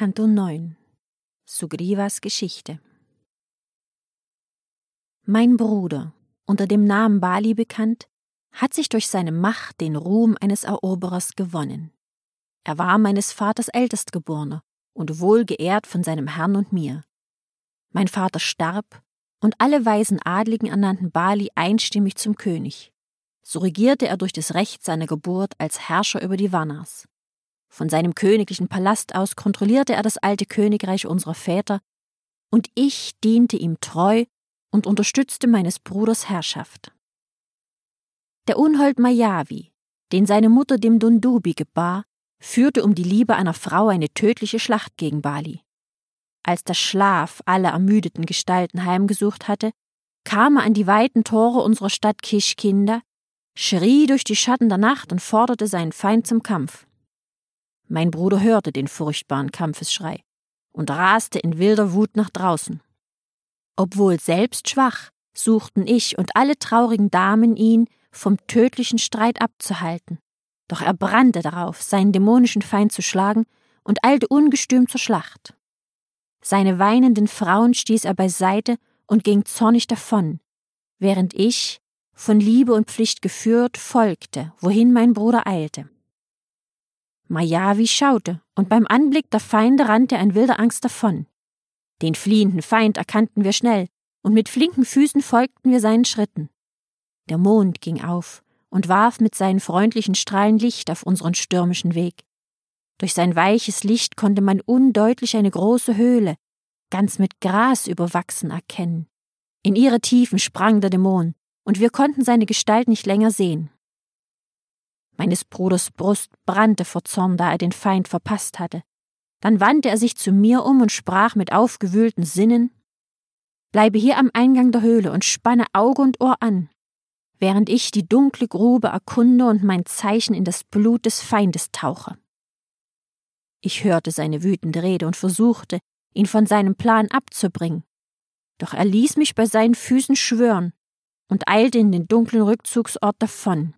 Kanto 9 Sugrivas Geschichte. Mein Bruder, unter dem Namen Bali bekannt, hat sich durch seine Macht den Ruhm eines Eroberers gewonnen. Er war meines Vaters Ältestgeborener und wohlgeehrt von seinem Herrn und mir. Mein Vater starb, und alle weisen Adligen ernannten Bali einstimmig zum König. So regierte er durch das Recht seiner Geburt als Herrscher über die Varnas. Von seinem königlichen Palast aus kontrollierte er das alte Königreich unserer Väter, und ich diente ihm treu und unterstützte meines Bruders Herrschaft. Der Unhold Mayavi, den seine Mutter dem Dundubi gebar, führte um die Liebe einer Frau eine tödliche Schlacht gegen Bali. Als der Schlaf alle ermüdeten Gestalten heimgesucht hatte, kam er an die weiten Tore unserer Stadt Kischkinda, schrie durch die Schatten der Nacht und forderte seinen Feind zum Kampf. Mein Bruder hörte den furchtbaren Kampfesschrei und raste in wilder Wut nach draußen. Obwohl selbst schwach, suchten ich und alle traurigen Damen ihn vom tödlichen Streit abzuhalten. Doch er brannte darauf, seinen dämonischen Feind zu schlagen, und eilte ungestüm zur Schlacht. Seine weinenden Frauen stieß er beiseite und ging zornig davon, während ich, von Liebe und Pflicht geführt, folgte, wohin mein Bruder eilte. Mayavi schaute, und beim Anblick der Feinde rannte er in wilder Angst davon. Den fliehenden Feind erkannten wir schnell, und mit flinken Füßen folgten wir seinen Schritten. Der Mond ging auf und warf mit seinen freundlichen Strahlen Licht auf unseren stürmischen Weg. Durch sein weiches Licht konnte man undeutlich eine große Höhle, ganz mit Gras überwachsen, erkennen. In ihre Tiefen sprang der Dämon, und wir konnten seine Gestalt nicht länger sehen. Meines Bruders Brust brannte vor Zorn, da er den Feind verpasst hatte. Dann wandte er sich zu mir um und sprach mit aufgewühlten Sinnen: »Bleibe hier am Eingang der Höhle und spanne Auge und Ohr an, während ich die dunkle Grube erkunde und mein Zeichen in das Blut des Feindes tauche.« Ich hörte seine wütende Rede und versuchte, ihn von seinem Plan abzubringen. Doch er ließ mich bei seinen Füßen schwören und eilte in den dunklen Rückzugsort davon.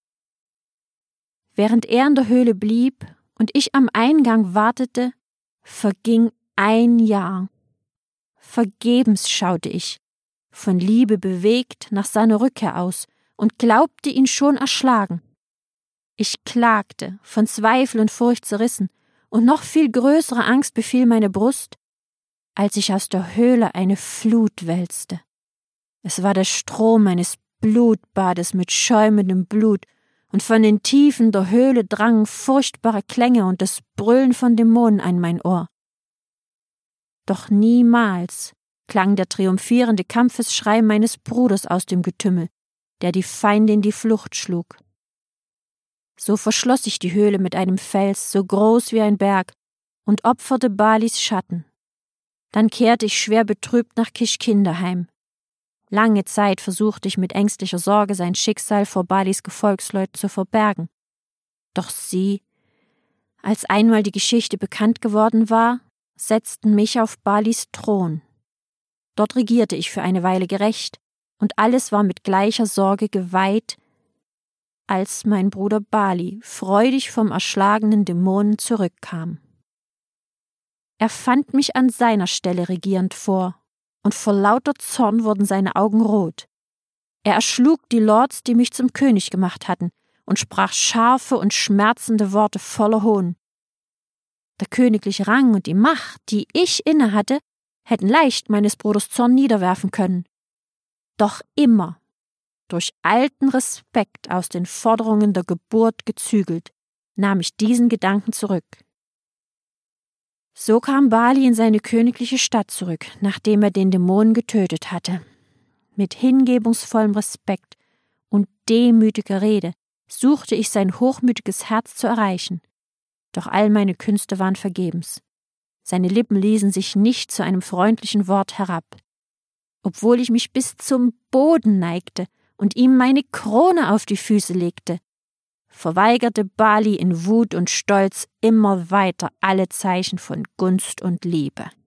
Während er in der Höhle blieb und ich am Eingang wartete, verging ein Jahr. Vergebens schaute ich, von Liebe bewegt, nach seiner Rückkehr aus und glaubte ihn schon erschlagen. Ich klagte, von Zweifel und Furcht zerrissen, und noch viel größere Angst befiel meine Brust, als sich aus der Höhle eine Flut wälzte. Es war der Strom eines Blutbades mit schäumendem Blut, und von den Tiefen der Höhle drangen furchtbare Klänge und das Brüllen von Dämonen an mein Ohr. Doch niemals klang der triumphierende Kampfesschrei meines Bruders aus dem Getümmel, der die Feinde in die Flucht schlug. So verschloss ich die Höhle mit einem Fels, so groß wie ein Berg, und opferte Balis Schatten. Dann kehrte ich schwer betrübt nach Kischkinda heim. Lange Zeit versuchte ich mit ängstlicher Sorge sein Schicksal vor Balis Gefolgsleuten zu verbergen. Doch sie, als einmal die Geschichte bekannt geworden war, setzten mich auf Balis Thron. Dort regierte ich für eine Weile gerecht, und alles war mit gleicher Sorge geweiht, als mein Bruder Bali freudig vom erschlagenen Dämonen zurückkam. Er fand mich an seiner Stelle regierend vor, und vor lauter Zorn wurden seine Augen rot. Er erschlug die Lords, die mich zum König gemacht hatten, und sprach scharfe und schmerzende Worte voller Hohn. Der königliche Rang und die Macht, die ich innehatte, hätten leicht meines Bruders Zorn niederwerfen können. Doch immer, durch alten Respekt aus den Forderungen der Geburt gezügelt, nahm ich diesen Gedanken zurück. So kam Bali in seine königliche Stadt zurück, nachdem er den Dämonen getötet hatte. Mit hingebungsvollem Respekt und demütiger Rede suchte ich sein hochmütiges Herz zu erreichen. Doch all meine Künste waren vergebens. Seine Lippen ließen sich nicht zu einem freundlichen Wort herab. Obwohl ich mich bis zum Boden neigte und ihm meine Krone auf die Füße legte, verweigerte Bali in Wut und Stolz immer weiter alle Zeichen von Gunst und Liebe.